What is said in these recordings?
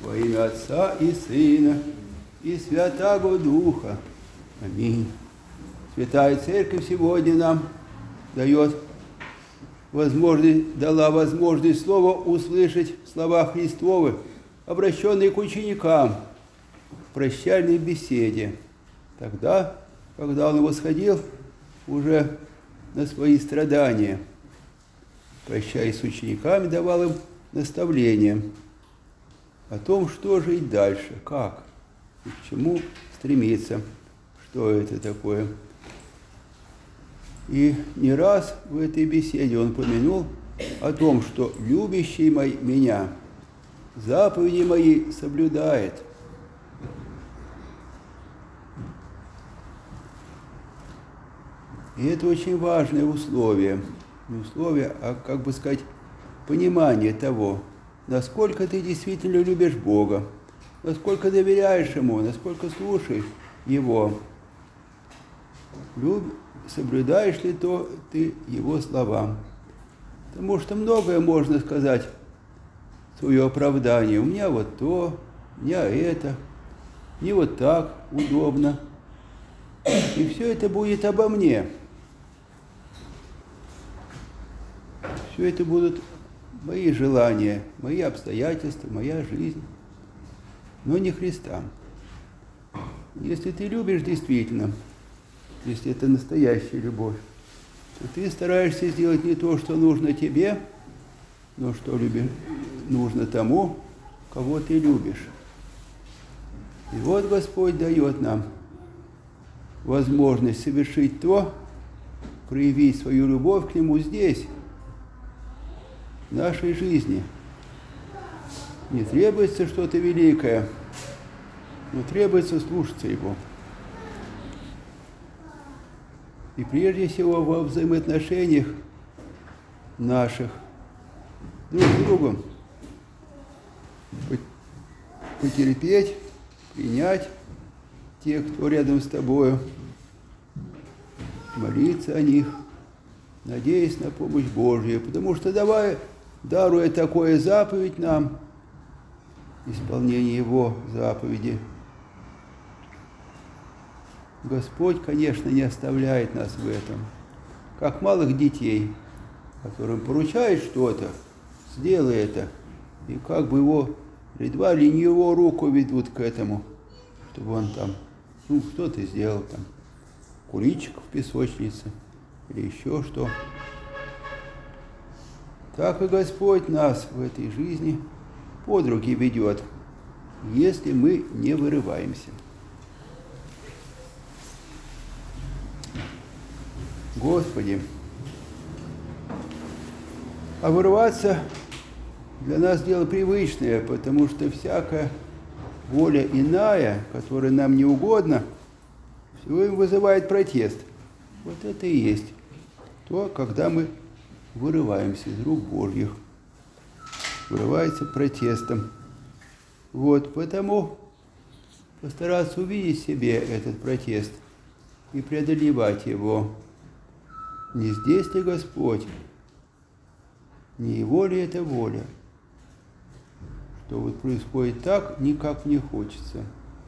во имя Отца и Сына и Святаго Духа. Аминь. Святая Церковь сегодня нам дала возможность Слово услышать слова Христовы, обращенные к ученикам в прощальной беседе. Тогда, когда Он восходил уже на свои страдания, прощаясь с учениками, давал им наставления о том, что жить дальше, как и к чему стремиться, что это такое. И не раз в этой беседе он упомянул о том, что любящий меня заповеди мои соблюдает. И это очень важное условие. Не условие, а, как бы сказать, понимание того, насколько ты действительно любишь Бога, насколько доверяешь Ему, насколько слушаешь Его. Соблюдаешь ли ты Его словам? Потому что многое можно сказать в свое оправдание. У меня вот то, у меня это, не вот так удобно. И все это будет обо мне. Все это будут мои желания, мои обстоятельства, моя жизнь, но не Христа. Если ты любишь действительно, если это настоящая любовь, то ты стараешься сделать не то, что нужно тебе, но что нужно тому, кого ты любишь. И вот Господь дает нам возможность совершить то, проявить свою любовь к Нему здесь, в нашей жизни. Не требуется что-то великое, но требуется слушаться Его. И прежде всего во взаимоотношениях наших друг с другом потерпеть, принять тех, кто рядом с тобою, молиться о них, надеясь на помощь Божью, потому что даруя такое заповедь нам, исполнение Его заповеди, Господь, конечно, не оставляет нас в этом, как малых детей, которым поручает что-то, сделай это, и как бы едва ли не его руку ведут к этому, чтобы он там, что ты сделал там, куличик в песочнице или еще что. Так и Господь нас в этой жизни под руки ведет, если мы не вырываемся. Господи, а вырваться для нас дело привычное, потому что всякая воля иная, которая нам не угодна, все им вызывает протест. Вот это и есть то, когда мы вырываемся из рук Божьих, вырывается протестом. Вот, потому постараться увидеть в себе этот протест и преодолевать его. Не здесь ли Господь? Не Его ли это воля? Что вот происходит так, никак не хочется.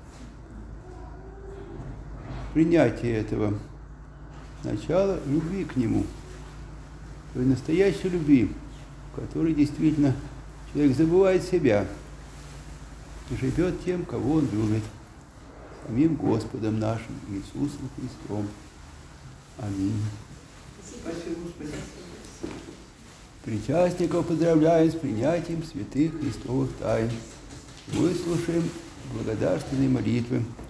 Принятие этого начала любви к Нему, той настоящей любви, в которой действительно человек забывает себя и живет тем, кого он любит, самим Господом нашим, Иисусом Христом. Аминь. Спасибо, Господи. Причастников поздравляем с принятием святых Христовых тайн. Выслушаем благодарственные молитвы.